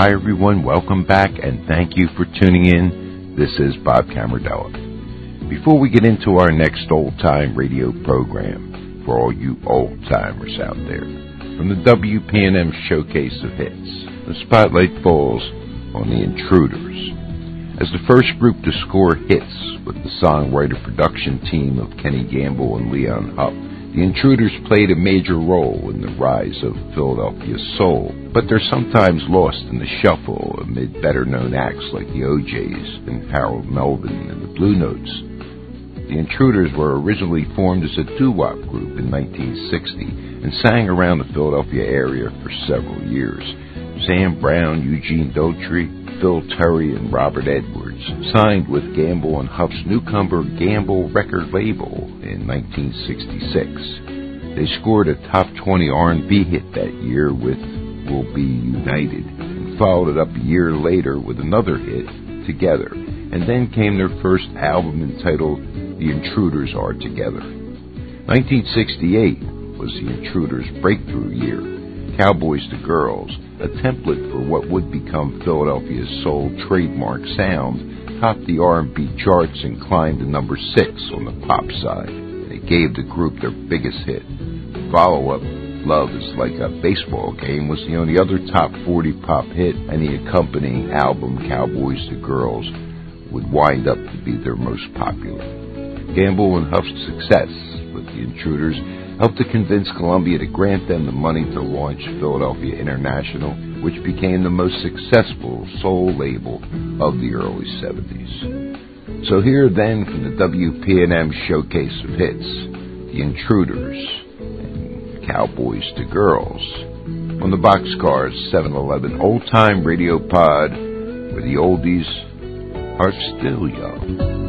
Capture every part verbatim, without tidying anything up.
Hi everyone, welcome back and thank you for tuning in. This is Bob Camardella. Before we get into our next old-time radio program, for all you old-timers out there, from the W P N M Showcase of Hits, the spotlight falls on the Intruders. As the first group to score hits with the songwriter-production team of Kenny Gamble and Leon Huff, the Intruders played a major role in the rise of Philadelphia soul, but they're sometimes lost in the shuffle amid better-known acts like the O Js and Harold Melvin and the Blue Notes. The Intruders were originally formed as a doo-wop group in nineteen sixty and sang around the Philadelphia area for several years. Sam Brown, Eugene Daughtry, Phil Terry, and Robert Edwards signed with Gamble and Huff's newcomer Gamble record label in nineteen sixty-six. They scored a top twenty R and B hit that year with We'll Be United, and followed it up a year later with another hit, Together, and then came their first album entitled The Intruders Are Together. nineteen sixty-eight was the Intruders' breakthrough year. Cowboys to Girls, a template for what would become Philadelphia's soul trademark sound, topped the R and B charts and climbed to number six on the pop side. It gave the group their biggest hit. The follow-up, Love Is Like a Baseball Game, was the only other top forty pop hit, and the accompanying album, Cowboys to Girls, would wind up to be their most popular. Gamble and Huff's success with the Intruders helped to convince Columbia to grant them the money to launch Philadelphia International, which became the most successful soul label of the early seventies. So here then from the W P N M Showcase of Hits, the Intruders and Cowboys to Girls, on the Boxcars seven eleven Old Time Radio Pod, where the oldies are still young.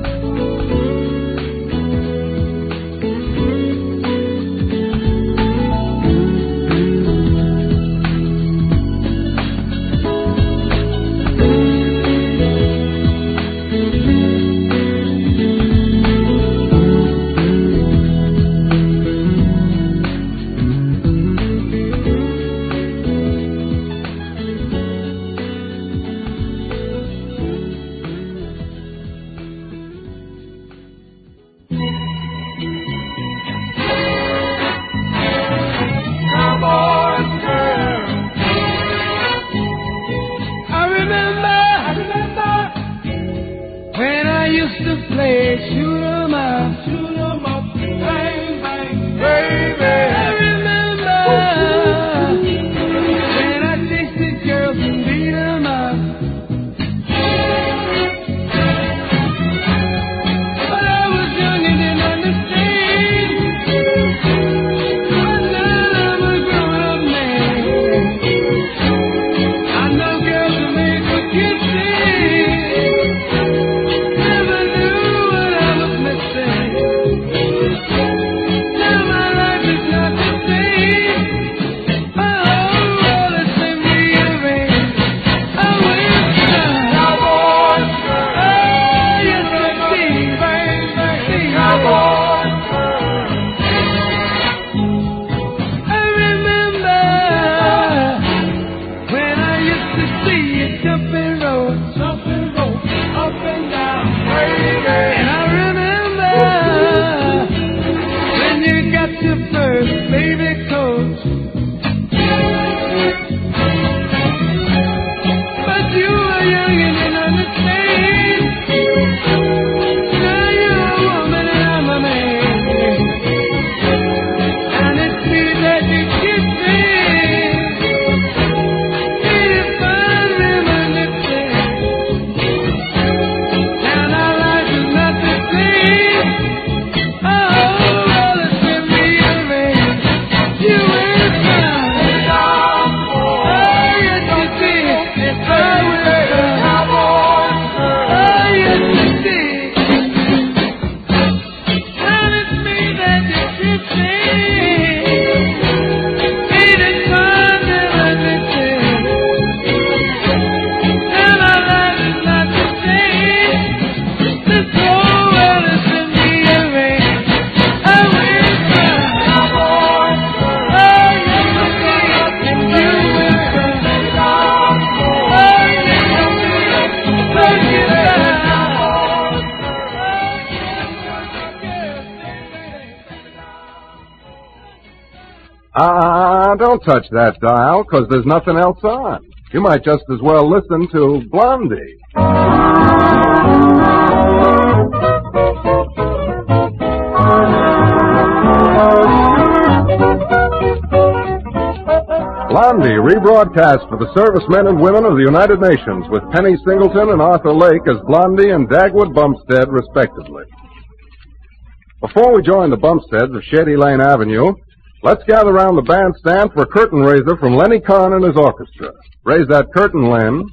Never knew what I was Ah, uh, don't touch that dial, because there's nothing else on. You might just as well listen to Blondie. Blondie, rebroadcast for the servicemen and women of the United Nations with Penny Singleton and Arthur Lake as Blondie and Dagwood Bumstead, respectively. Before we join the Bumsteads of Shady Lane Avenue, let's gather around the bandstand for a curtain raiser from Lenny Kahn and his orchestra. Raise that curtain, Len.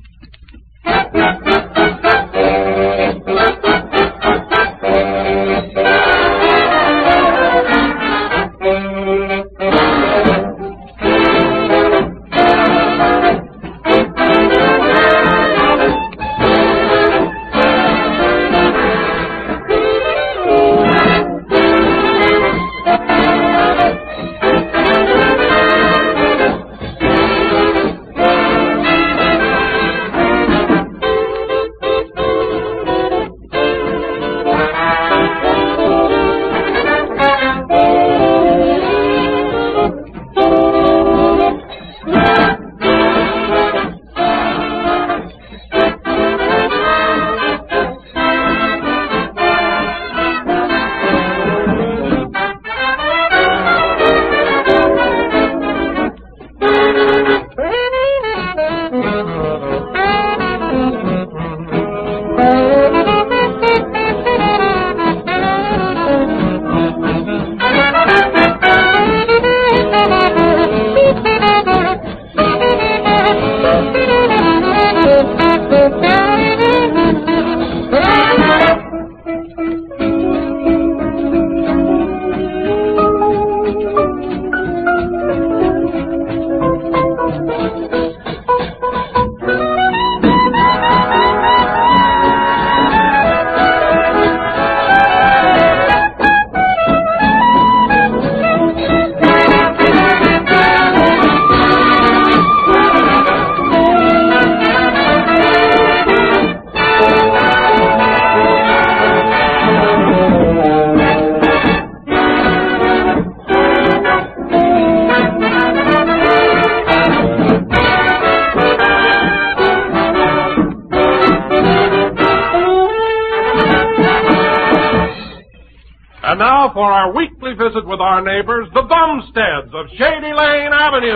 And now for our weekly visit with our neighbors, the Bumsteads of Shady Lane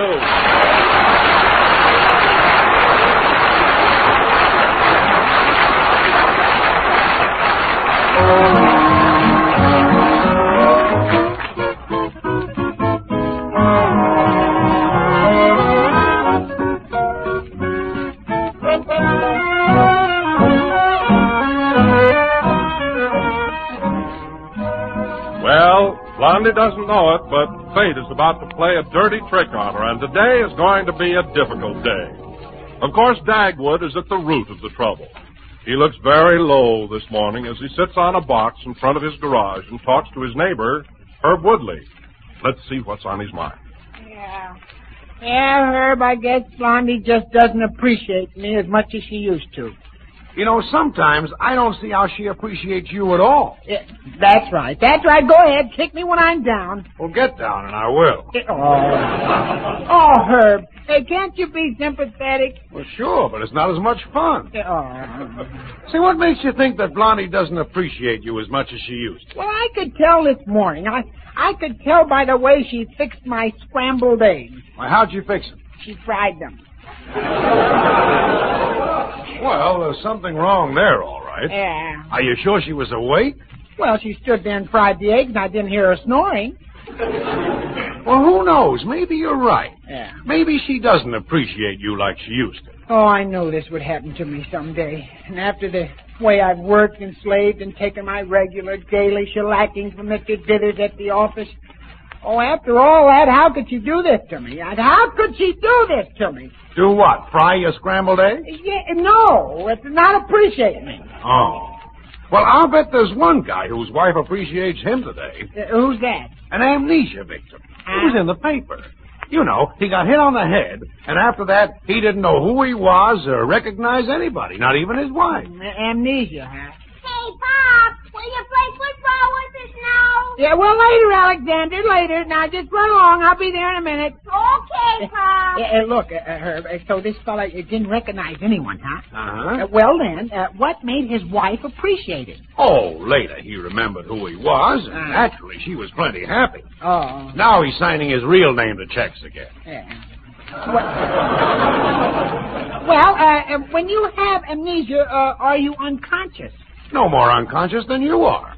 Avenue. Well, Blondie doesn't know it, but fate is about to play a dirty trick on her, and today is going to be a difficult day. Of course, Dagwood is at the root of the trouble. He looks very low this morning as he sits on a box in front of his garage and talks to his neighbor, Herb Woodley. Let's see what's on his mind. Yeah. Yeah, Herb, I guess Blondie just doesn't appreciate me as much as she used to. You know, sometimes I don't see how she appreciates you at all. Yeah, that's right. That's right. Go ahead. Kick me when I'm down. Well, get down, and I will. Oh, oh Herb. Hey, can't you be sympathetic? Well, sure, but it's not as much fun. Oh. See, what makes you think that Blondie doesn't appreciate you as much as she used to? Well, I could tell this morning. I I could tell by the way she fixed my scrambled eggs. Why, how'd you fix them? She fried them. Well, there's something wrong there, all right. Yeah. Are you sure she was awake? Well, she stood there and fried the eggs, and I didn't hear her snoring. Well, who knows? Maybe you're right. Yeah. Maybe she doesn't appreciate you like she used to. Oh, I knew this would happen to me someday. And after the way I've worked and slaved and taken my regular daily shellacking from Mister Dithers at the office, oh, after all that, how could she do this to me? And how could she do this to me? Do what? Fry your scrambled eggs? Yeah, no, it's not appreciate me. Oh. Well, I'll bet there's one guy whose wife appreciates him today. Uh, who's that? An amnesia victim. It was in the paper. You know, he got hit on the head, and after that, he didn't know who he was or recognize anybody, not even his wife. Uh, amnesia, huh? Hey, Bob, Will you play football with us now? Yeah, well, later, Alexander, later. Now, just run along. I'll be there in a minute. Okay, Pop. Yeah, uh, look, uh, Herb, uh, so this fella uh, didn't recognize anyone, huh? Uh-huh. Uh, well, then, uh, what made his wife appreciate it? Oh, later he remembered who he was, and Uh. naturally she was plenty happy. Oh. Now he's signing his real name to checks again. Yeah. Well, well uh, uh, when you have amnesia, uh, are you unconscious? No more unconscious than you are.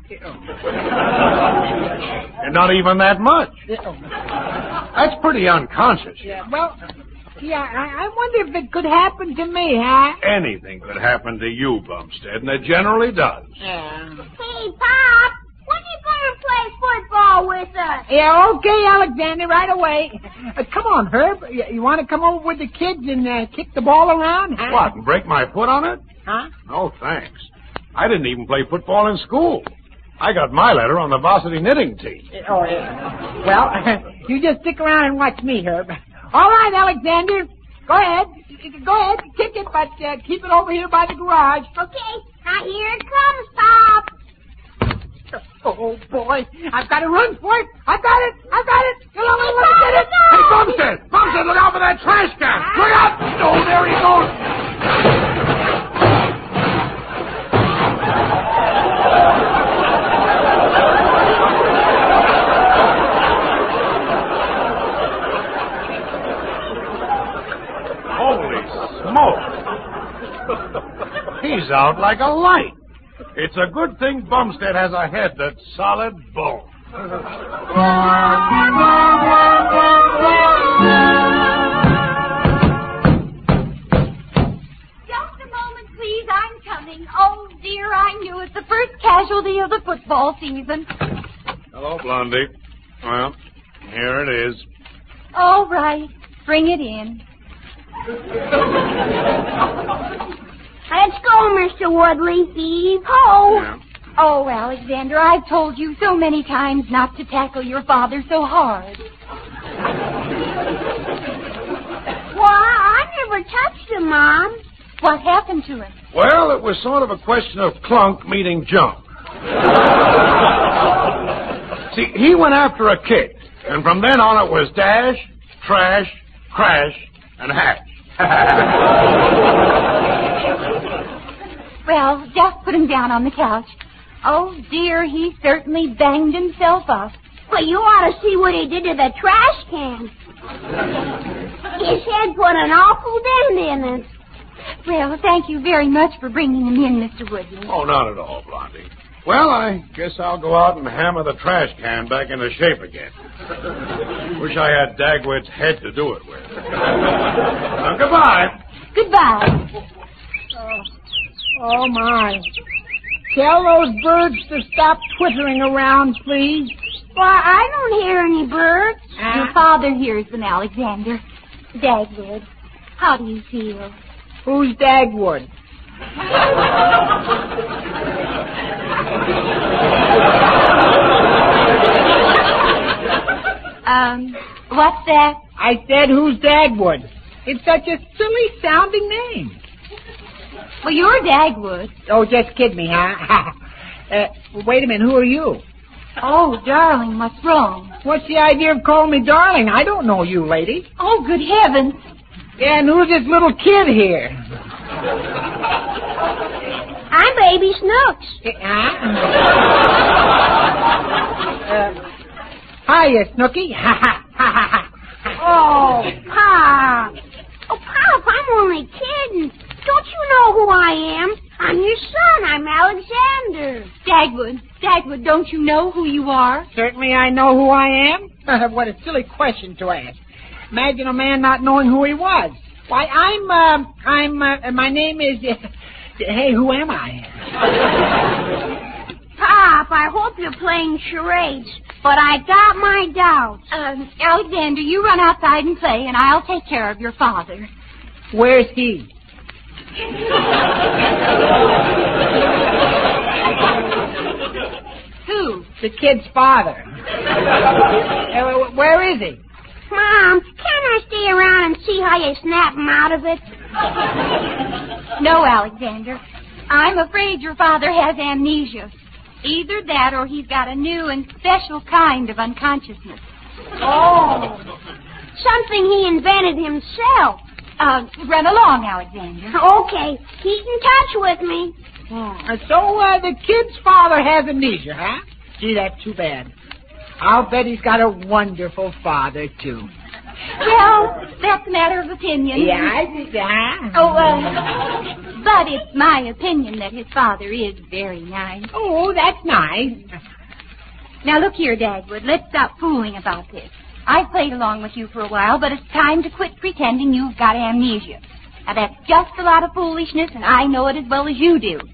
And not even that much. That's pretty unconscious. Yeah, well, yeah, I, I wonder if it could happen to me, huh? Anything could happen to you, Bumstead, and it generally does. Yeah. Hey, Pop, when are you going to play football with us? Yeah, okay, Alexander, right away. Uh, come on, Herb. You, you want to come over with the kids and uh, kick the ball around? Huh? What, and break my foot on it? Huh? No, thanks. I didn't even play football in school. I got my letter on the varsity knitting team. Oh, yeah. Well, you just stick around and watch me, Herb. All right, Alexander. Go ahead. Go ahead. Kick it, but uh, keep it over here by the garage. Okay, now here it comes, Pop. Oh, boy. I've got to run for it. I've got it. I've got it. Come on, let me get it. Hey, Bumstead! Bumstead, look out for that trash can! Look out! Oh, there he goes! He's out like a light. It's a good thing Bumstead has a head that's solid bone. Just a moment, please. I'm coming. Oh, dear, I knew it. The first casualty of the football season. Hello, Blondie. Well, here it is. All right. Bring it in. Let's go, Mister Woodley. Heave-ho. Yeah. Oh, Alexander, I've told you so many times not to tackle your father so hard. Well, I never touched him, Mom. What happened to him? Well, it was sort of a question of clunk meeting junk. See, he went after a kick, and from then on it was dash, trash, crash, and hatch. Well, just put him down on the couch. Oh, dear, he certainly banged himself up. Well, you ought to see what he did to the trash can. His head put an awful dent in it. Well, thank you very much for bringing him in, Mister Woodley. Oh, not at all, Blondie. Well, I guess I'll go out and hammer the trash can back into shape again. Wish I had Dagwood's head to do it with. Now, goodbye. Goodbye. Oh, oh, my. Tell those birds to stop twittering around, please. Why, I don't hear any birds. Your father hears them, Alexander. Dagwood, how do you feel? Who's Dagwood? um, what's that? I said, who's Dagwood? It's such a silly sounding name. Well, you're Dagwood. Oh, just kid me, huh? uh, wait a minute, who are you? Oh, darling, what's wrong? What's the idea of calling me darling? I don't know you, lady. Oh, good heavens. Yeah, and who's this little kid here? I'm Baby Snooks. Uh, uh, hiya, Snooky. Ha ha ha ha. Oh, Pop. Oh, Pop, I'm only kidding. Don't you know who I am? I'm your son. I'm Alexander. Dagwood, Dagwood, don't you know who you are? Certainly I know who I am. What a silly question to ask. Imagine a man not knowing who he was. Why, I'm, uh, I'm, uh, my name is, uh, hey, who am I? Pop, I hope you're playing charades, but I got my doubts. Um, Alexander, you run outside and play, and I'll take care of your father. Where's he? Who? The kid's father. uh, where is he? Mom, can I stay around and see how you snap him out of it? No, Alexander. I'm afraid your father has amnesia. Either that or he's got a new and special kind of unconsciousness. Oh. Something he invented himself. Uh, run along, Alexander. Okay. Keep in touch with me. Hmm. So, uh, the kid's father has amnesia, huh? Gee, that's too bad. I'll bet he's got a wonderful father, too. Well, that's a matter of opinion. Yeah, I think that. Oh, uh, but it's my opinion that his father is very nice. Oh, that's nice. Now, look here, Dagwood. Let's stop fooling about this. I've played along with you for a while, but it's time to quit pretending you've got amnesia. Now, that's just a lot of foolishness, and I know it as well as you do.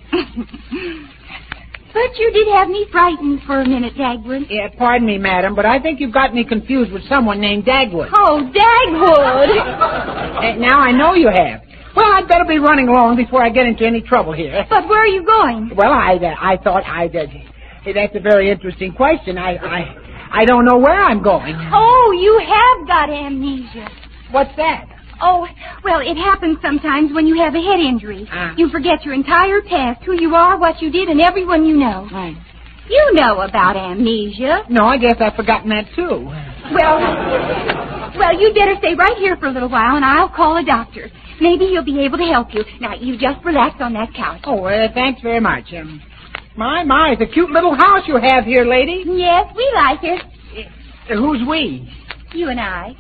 But you did have me frightened for a minute, Dagwood. Yeah, pardon me, madam, but I think you've got me confused with someone named Dagwood. Oh, Dagwood! uh, now I know you have. Well, I'd better be running along before I get into any trouble here. But where are you going? Well, I uh, I thought I'd... Uh, hey, that's a very interesting question. I, I, I don't know where I'm going. Oh, you have got amnesia. What's that? Oh, well, it happens sometimes when you have a head injury. Uh. You forget your entire past, who you are, what you did, and everyone you know. Right. You know about amnesia. No, I guess I've forgotten that, too. Well, well, you'd better stay right here for a little while, and I'll call a doctor. Maybe he'll be able to help you. Now, you just relax on that couch. Oh, uh, thanks very much. Um, my, my, it's a cute little house you have here, lady. Yes, we like it. Uh, who's we? You and I.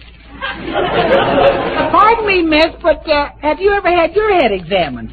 Pardon me, miss, but uh, have you ever had your head examined?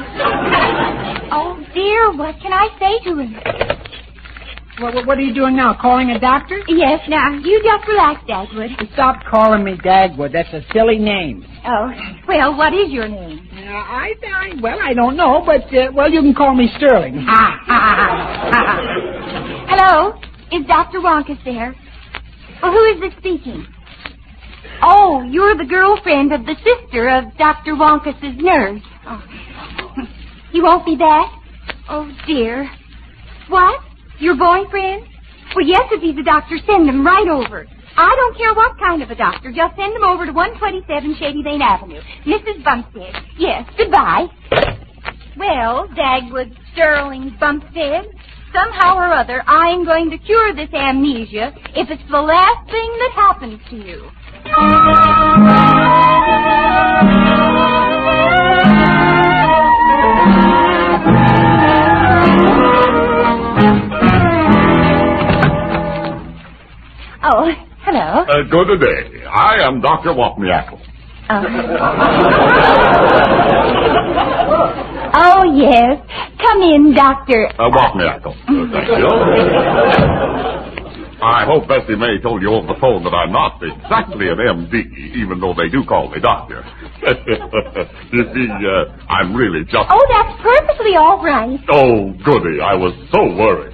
Oh, dear, what can I say to him? Well, what are you doing now, calling a doctor? Yes, now, you just relax, Dagwood. Stop calling me Dagwood. That's a silly name. Oh, well, what is your name? Uh, I, I, well, I don't know, but, uh, well, you can call me Sterling. Ha, ha, ha. Hello? Is Doctor Wonkus there? Well, who is this speaking? Oh, you're the girlfriend of the sister of Doctor Wonkus's nurse. Oh. You won't be back? Oh, dear. What? Your boyfriend? Well, yes, if he's a doctor, send him right over. I don't care what kind of a doctor. Just send him over to one twenty-seven Shady Lane Avenue. Missus Bumstead. Yes, goodbye. Well, Dagwood Sterling Bumstead, somehow or other, I'm going to cure this amnesia if it's the last thing that happens to you. Oh, hello. Uh, good day. I am Doctor Wapniackle. Oh. Oh, yes. Come in, Doctor. Uh, Wapniackle. Uh, thank you. I hope Bessie May told you over the phone that I'm not exactly an M D, even though they do call me doctor. You see, uh, I'm really just... Oh, that's perfectly all right. Oh, goody. I was so worried.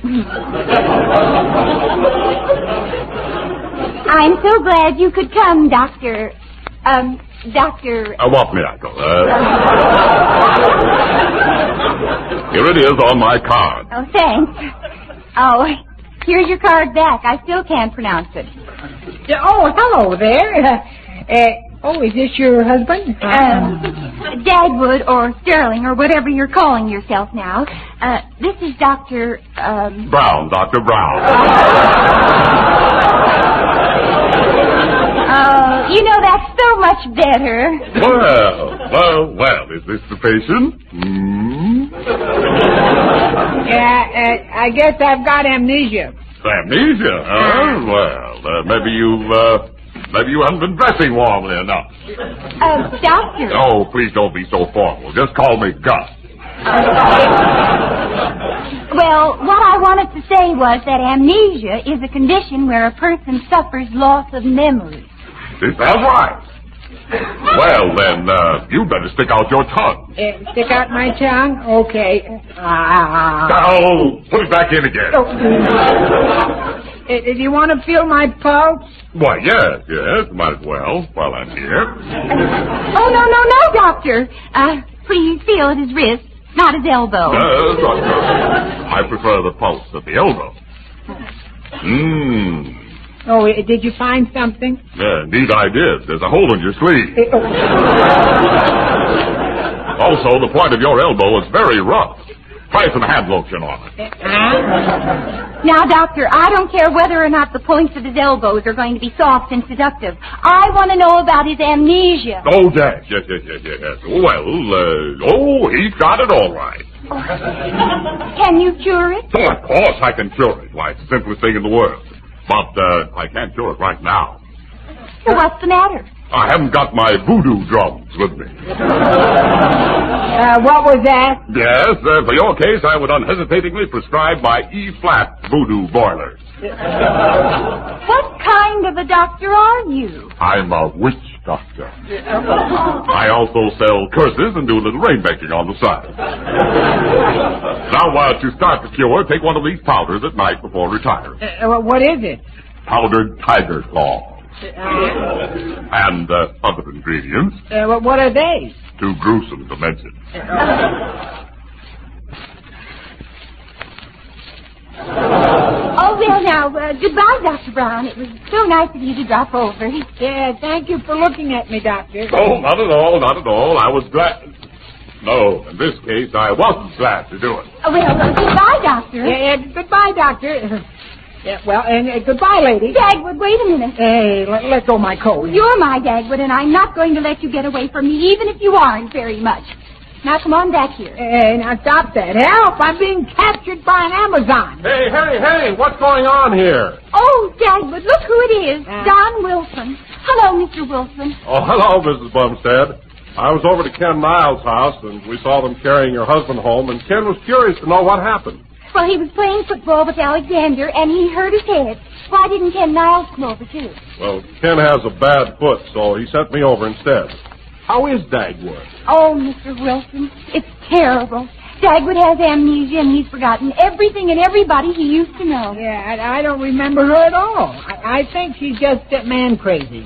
I'm so glad you could come, Doctor... Um, Doctor... Uh, Wapniackle. Uh, here it is on my card. Oh, thanks. Oh... Here's your card back. I still can't pronounce it. Uh, oh, hello there. Uh, uh, oh, is this your husband? Um, Dagwood or Sterling or whatever you're calling yourself now. Uh, this is Doctor Um... Brown, Doctor Brown. Oh, you know, that's so much better. Well, well, well, is this the patient? Hmm? Yeah, uh, I guess I've got amnesia. Amnesia? Oh, well, uh, maybe you, uh, maybe you haven't been dressing warmly enough. Uh, Doctor. Oh, please don't be so formal. Just call me Gus. Well, what I wanted to say was that amnesia is a condition where a person suffers loss of memory. Is that right? Well, then, uh, you better stick out your tongue. Uh, stick out my tongue? Okay. Ah. Oh, put it back in again. Oh. Uh, do you want to feel my pulse? Why, yes, yes, might as well, while I'm here. Oh, no, no, no, Doctor. Uh, please feel at his wrist, not his elbow. Uh, doctor, I prefer the pulse at the elbow. Mmm. Oh, did you find something? Yeah, indeed I did. There's a hole in your sleeve. Also, the point of your elbow is very rough. Try some hand lotion on it. Now, Doctor, I don't care whether or not the points of his elbows are going to be soft and seductive. I want to know about his amnesia. Oh, yes, yes, yes, yes, yes. yes. Well, uh, oh, he's got it all right. Can you cure it? Oh, of course I can cure it. Why, it's the simplest thing in the world. But uh, I can't cure it right now. So what's the matter? I haven't got my voodoo drums with me. Uh, what was that? Yes, uh, for your case, I would unhesitatingly prescribe my E-flat voodoo boilers. What kind of a doctor are you? I'm a witch doctor. I also sell curses and do a little rainmaking on the side. Now, uh, to start the cure, take one of these powders at night before retiring. Uh, what is it? Powdered tiger claw. Uh, and uh, other ingredients. uh, what are they? Too gruesome to mention. Oh, well, now, uh, goodbye, Doctor Brown. It was so nice of you to drop over. Yeah, thank you for looking at me, Doctor. Oh, not at all, not at all. I was glad... No, in this case, I wasn't glad to do it. Oh, well, uh, goodbye, Doctor. Yeah, yeah, goodbye, Doctor. Yeah, well, and uh, goodbye, lady. Dagwood, wait a minute. Hey, let, let go my coat. You're my Dagwood, and I'm not going to let you get away from me, even if you aren't very much. Now, come on back here. Hey, now stop that. Help! I'm being captured by an Amazon. Hey, hey, hey, what's going on here? Oh, Dagwood, look who it is. Uh, Don Wilson. Hello, Mister Wilson. Oh, hello, Missus Bumstead. I was over to Ken Niles' house, and we saw them carrying your husband home, and Ken was curious to know what happened. Well, he was playing football with Alexander, and he hurt his head. Why didn't Ken Niles come over, too? Well, Ken has a bad foot, so he sent me over instead. How is Dagwood? Oh, Mister Wilson, it's terrible. Dagwood has amnesia, and he's forgotten everything and everybody he used to know. Yeah, I, I don't remember her at all. I, I think she's just uh, man crazy.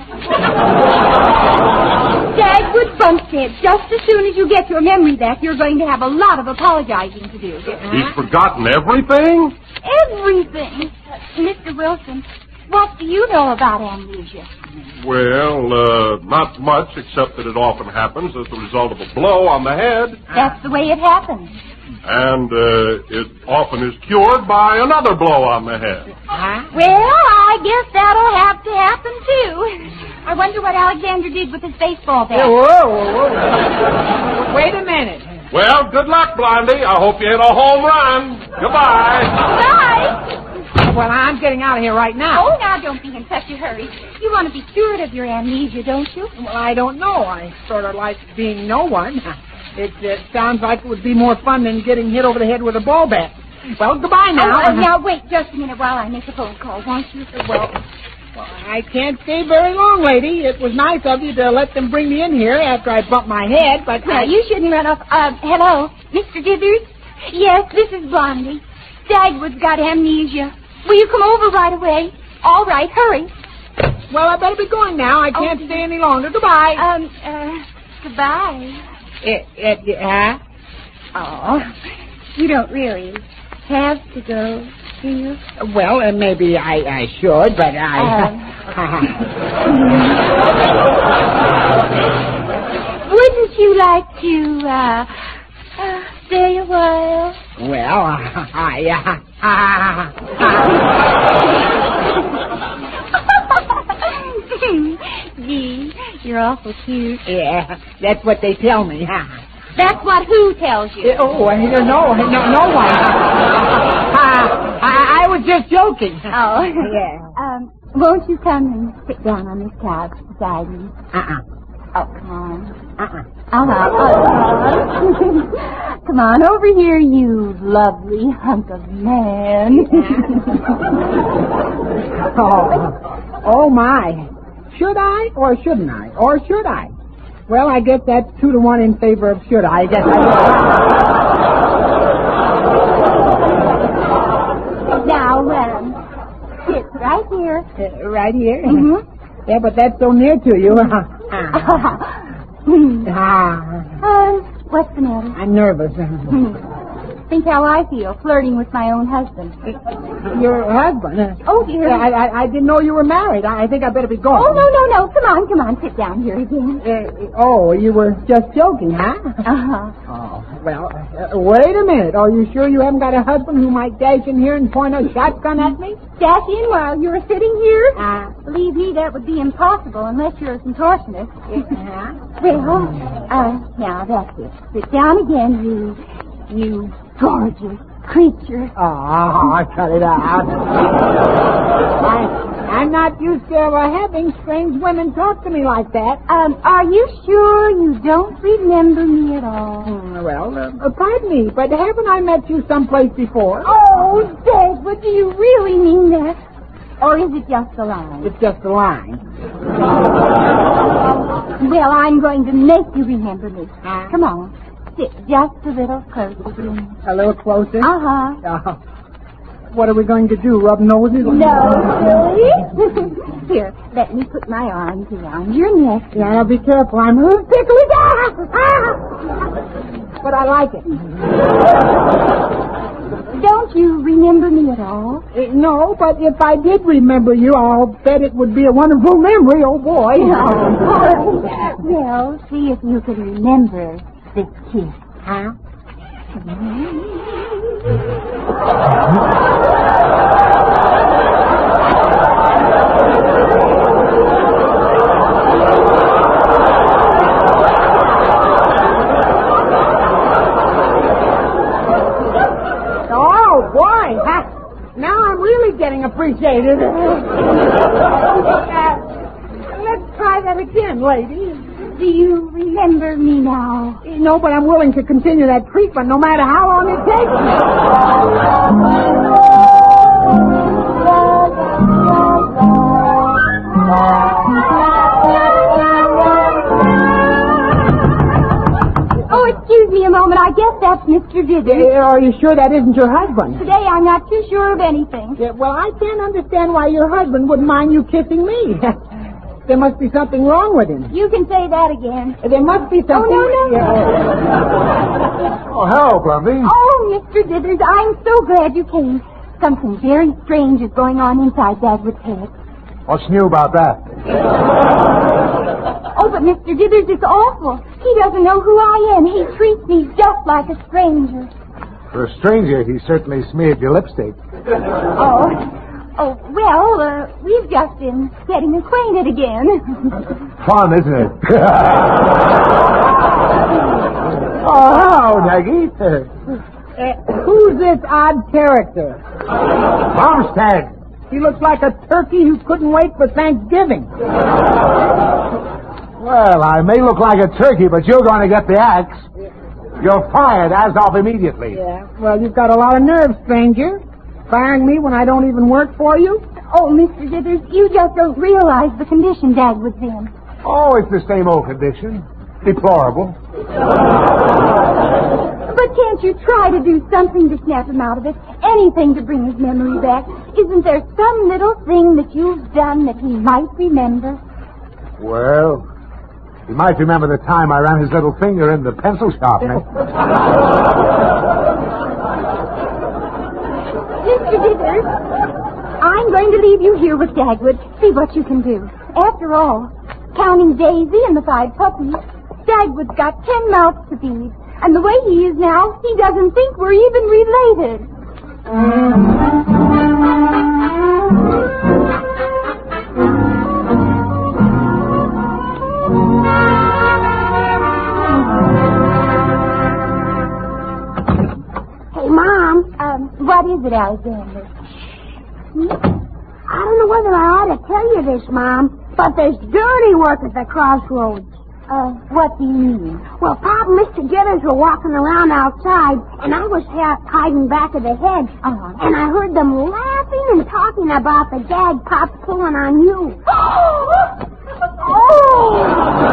Dagwood Bumstead, just as soon as you get your memory back, you're going to have a lot of apologizing to do. He's forgotten everything? Everything. Mister Wilson, what do you know about amnesia? Well, uh, not much, except that it often happens as the result of a blow on the head. That's the way it happens. And uh, it often is cured by another blow on the head. Huh? Well, I guess that'll have to happen, too. I wonder what Alexander did with his baseball bat. Whoa, whoa, whoa. Wait a minute. Well, good luck, Blondie. I hope you hit a home run. Goodbye. Bye. Well, I'm getting out of here right now. Oh, now don't be in such a hurry. You want to be cured of your amnesia, don't you? Well, I don't know. I sort of like being no one. It uh, sounds like it would be more fun than getting hit over the head with a ball bat. Well, goodbye now. Oh, uh, now, wait just a minute while I make a phone call, won't you? Well, well, I can't stay very long, lady. It was nice of you to let them bring me in here after I bumped my head, but... Now, I... you shouldn't run off. Uh, hello, Mister Dithers? Yes, this is Blondie. Dagwood's got amnesia. Will you come over right away? All right, hurry. Well, I better be going now. I can't Oh, stay any longer. Goodbye. Um, uh, goodbye. It, it, huh? Oh, you don't really have to go, do you? Well, uh, maybe I, I should, but I... Um. Wouldn't you like to, uh, uh stay a while? Well, I... Uh, Gee, you're awful cute. yeah, that's what they tell me. That's what who tells you? Oh, I don't know. No, no one. Uh, I, I was just joking. Oh. Yeah. Um, won't you come and sit down on this couch beside me? Uh-uh. Oh, come on. Uh-uh. Uh-huh. Uh-huh. Come on over here, you lovely hunk of man. oh. Oh, my. Should I or shouldn't I? Or should I? Well, I guess that's two to one in favor of should I. I guess I... Now, um, sit right here. Uh, right here? Mm-hmm. Yeah, but that's so near to you. ah. uh, what's the matter? I'm nervous. Think how I feel, flirting with my own husband. Your husband? Uh, Oh, dear. I, I, I didn't know you were married. I, I think I better be going. Oh, no, no, no. Come on, come on. Sit down here again. Uh, oh, you were just joking, huh? Uh-huh. Oh, well, uh, wait a minute. Are you sure you haven't got a husband who might dash in here and point a shotgun at me? Dash in while you're sitting here? Uh, Believe me, that would be impossible unless you're a contortionist. uh-huh. Well, uh, now that's it. Sit down again, you, you gorgeous creature. Oh, cut it out. I, I'm not used to uh, having strange women talk to me like that. Um, are you sure you don't remember me at all? Hmm, well, uh, pardon me, but haven't I met you someplace before? Oh, Dagwood, do you really mean that? Or is it just a line? It's just a line. Well, I'm going to make you remember me. Uh, Come on. Sit just a little closer. A little closer? Uh-huh. Uh, what are we going to do, rub noses? No, silly. Here, let me put my arms around your neck. Yeah, now be careful. I'm a little tickly. Ah! But I like it. Don't you remember me at all? Uh, no, but if I did remember you, I'll bet it would be a wonderful memory, oh boy. Oh, well, see if you can remember this kiss. Huh? Oh, boy. Huh? Now I'm really getting appreciated. uh, let's try that again, lady. Do you remember me now? No, but I'm willing to continue that treatment no matter how long it takes. Oh, excuse me a moment. I guess that's Mister Dithers. Uh, are you sure that isn't your husband? Today I'm not too sure of anything. Yeah, well, I can't understand why your husband wouldn't mind you kissing me. There must be something wrong with him. You can say that again. There must be something... Oh, no, no, Yeah. Oh, hello, Blondie. Oh, Mister Dithers, I'm so glad you came. Something very strange is going on inside Dagwood's head. What's new about that? Oh, but Mister Dithers, it's awful. He doesn't know who I am. He treats me just like a stranger. For a stranger, he certainly smeared your lipstick. Oh, oh, well, uh, we've just been getting acquainted again. Fun, isn't it? Oh, hello, Naggy. Uh, who's this odd character? Bumstead. He looks like a turkey who couldn't wait for Thanksgiving. Well, I may look like a turkey, but you're going to get the axe. You're fired as of immediately. Yeah, well, you've got a lot of nerve, stranger. Firing me when I don't even work for you? Oh, Mister Dithers, you just don't realize the condition Dagwood's in. Oh, it's the same old condition. Deplorable. But can't you try to do something to snap him out of it? Anything to bring his memory back? Isn't there some little thing that you've done that he might remember? Well, he might remember the time I ran his little finger in the pencil sharpener. Mister Dithers, I'm going to leave you here with Dagwood. See what you can do. After all, counting Daisy and the five puppies, Dagwood's got ten mouths to feed. And the way he is now, he doesn't think we're even related. Hey, Mom. Um, what is it, Alexander? I don't know whether I ought to tell you this, Mom, but there's dirty work at the crossroads. Uh, what do you mean? Well, Pop and Mister Githers were walking around outside, and I was half hiding back of the hedge. Uh-huh. And I heard them laughing and talking about the gag Pop's pulling on you. Oh!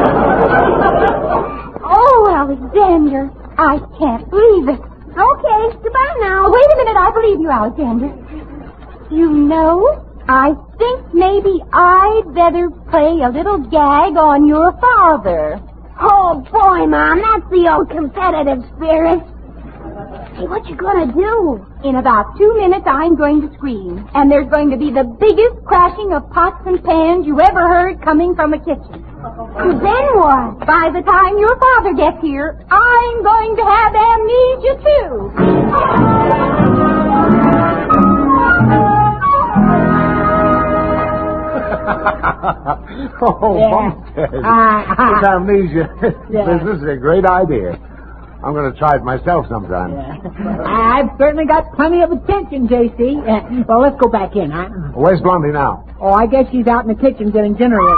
Oh, Alexander, I can't believe it. Okay, goodbye now. Wait a minute, I believe you, Alexander. You know, I think maybe I'd better play a little gag on your father. Oh, boy, Mom, that's the old competitive spirit. Hey, what you gonna do? In about two minutes, I'm going to scream. And there's going to be the biggest crashing of pots and pans you ever heard coming from a kitchen. Then what? By the time your father gets here, I'm going to have amnesia, too. oh, Yeah. Bumstead. Uh, uh, This amnesia Yeah. business is a great idea. I'm going to try it myself sometime. I've certainly got plenty of attention, J C. Uh, well, let's go back in, huh? Where's Blondie now? Oh, I guess she's out in the kitchen getting dinner ready.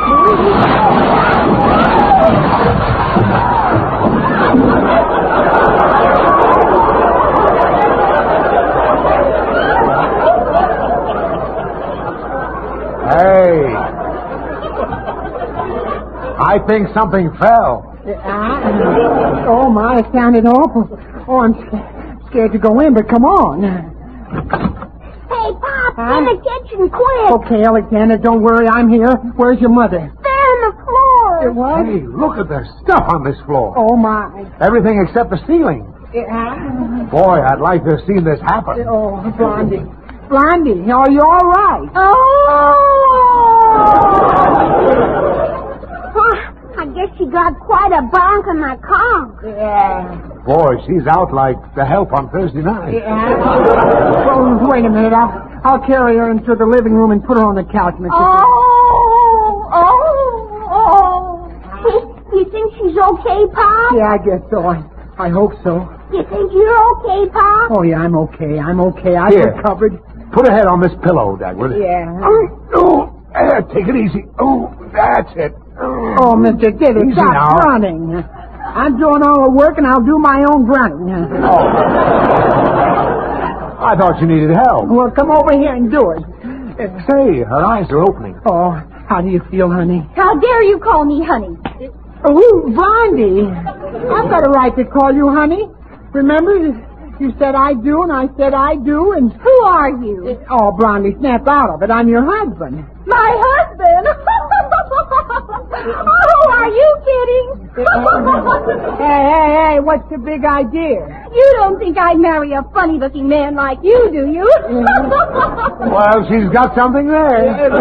Hey. I think something fell. Uh, oh, my, it sounded awful. Oh, I'm sc- scared to go in, but come on. Hey, Pop, Huh? in the kitchen, quick. Okay, Alexander, don't worry, I'm here. Where's your mother? There on the floor. What? Hey, look at the stuff on this floor. Oh, my. Everything except the ceiling. Uh, Boy, I'd like to have seen this happen. oh, Blondie. Blondie, are you all right? Oh! I guess she got quite a bonk in my car. Yeah. Boy, she's out like the help on Thursday night. Yeah. Oh, wait a minute. I'll, I'll carry her into the living room and put her on the couch, Mister Oh, oh, oh. You think she's okay, Pop? Yeah, I guess so. I, I hope so. You think you're okay, Pop? Oh, yeah, I'm okay. I'm okay. I've Here. recovered. Put her head on this pillow, Dagwood. Yeah. Oh, oh, uh, take it easy. Oh, that's it. Oh, Mister Diddy, Easy stop now. grunting. I'm doing all the work, and I'll do my own grunting. Oh. I thought you needed help. Well, come over here and do it. Say, her eyes are opening. Oh, how do you feel, honey? How dare you call me honey? Oh, Blondie. I've got a right to call you honey. Remember, you said I do, and I said I do, and... Who are you? Oh, Blondie, snap out of it. I'm your husband. My husband? Oh, are you kidding? Hey, hey, hey, what's the big idea? You don't think I'd marry a funny-looking man like you, do you? Well, she's got something there.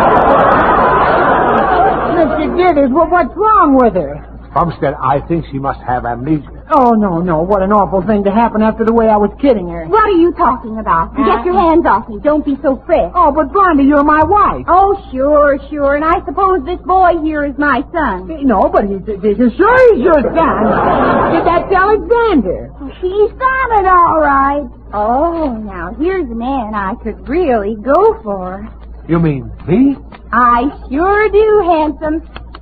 Mister Dithers, well, what's wrong with her? Bumstead, I think she must have amnesia. Oh, no, no. What an awful thing to happen after the way I was kidding her. What are you talking about? Get your hands off me. Don't be so fresh. Oh, but Blondie, you're my wife. Oh, sure, sure. And I suppose this boy here is my son. No, but he's, he's sure he's your son. That's Alexander. She's got it all right. Oh, now here's a man I could really go for. You mean me? I sure do, handsome.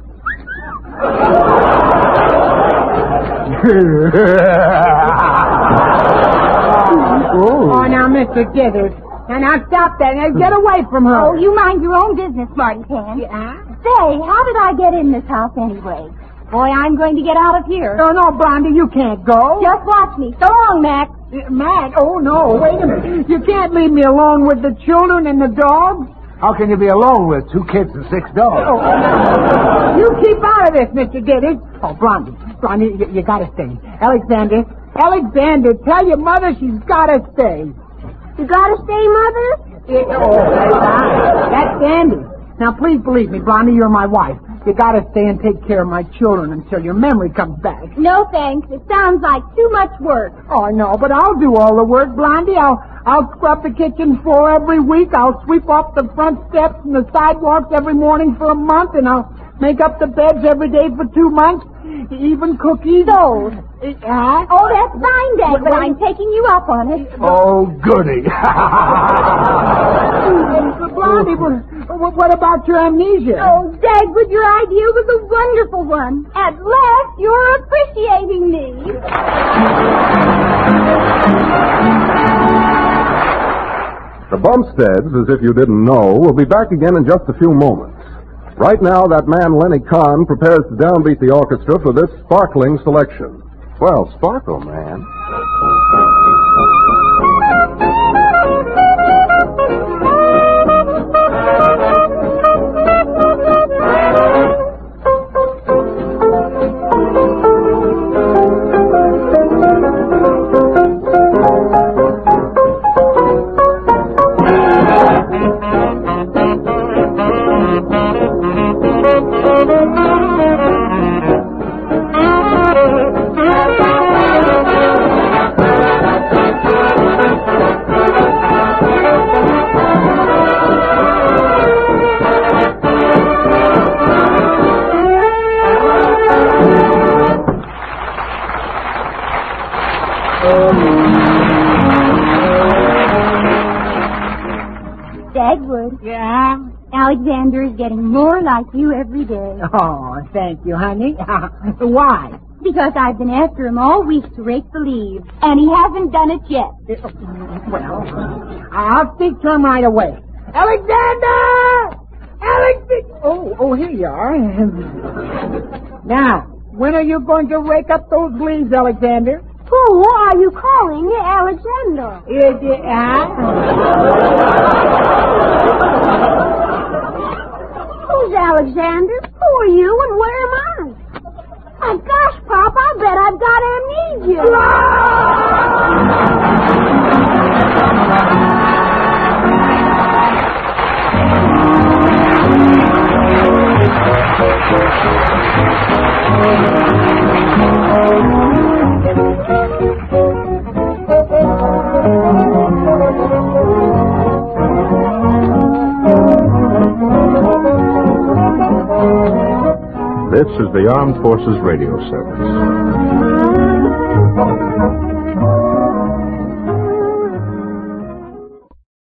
Oh, now, Mister Dithers. Now, now, stop that. Now, get away from her. Oh, you mind your own business, Smarty Pants. Yeah? Say, how did I get in this house anyway? Boy, I'm going to get out of here. No, no, Blondie, you can't go. Just watch me. So long, Mac. Uh, Matt, oh, no, wait a minute. You can't leave me alone with the children and the dogs. How can you be alone with two kids and six dogs? Oh, you keep out of this, Mister Dithers. Oh, Blondie, Blondie, you, you gotta stay. Alexander, Alexander, tell your mother she's gotta stay. You gotta stay, Mother? It, oh, that's Sandy. Now, please believe me, Blondie, you're my wife. You gotta stay and take care of my children until your memory comes back. No, thanks. It sounds like too much work. Oh, no, but I'll do all the work, Blondie. I'll I'll scrub the kitchen floor every week. I'll sweep off the front steps and the sidewalks every morning for a month, and I'll make up the beds every day for two months. Even cookies. Those. Uh, Oh, that's fine, Dad, but I'm taking you up on it. Oh, goody. Blondie, what, what about your amnesia? Oh, Dagwood, your idea was a wonderful one. At last, you're appreciating me. The Bumsteads, as if you didn't know, will be back again in just a few moments. Right now, that man Lenny Kahn prepares to downbeat the orchestra for this sparkling selection. Well, sparkle, man. Alexander is getting more like you every day. Oh, thank you, honey. Why? Because I've been after him all week to rake the leaves, and he hasn't done it yet. Well, I'll speak to him right away. Alexander! Alexander! Oh, oh, here you are. Now, when are you going to rake up those leaves, Alexander? Who are you calling Alexander? Is it, huh? Who's Alexander? Who are you and where am I? My gosh, Pop, I bet I've got amnesia. This is the Armed Forces Radio Service.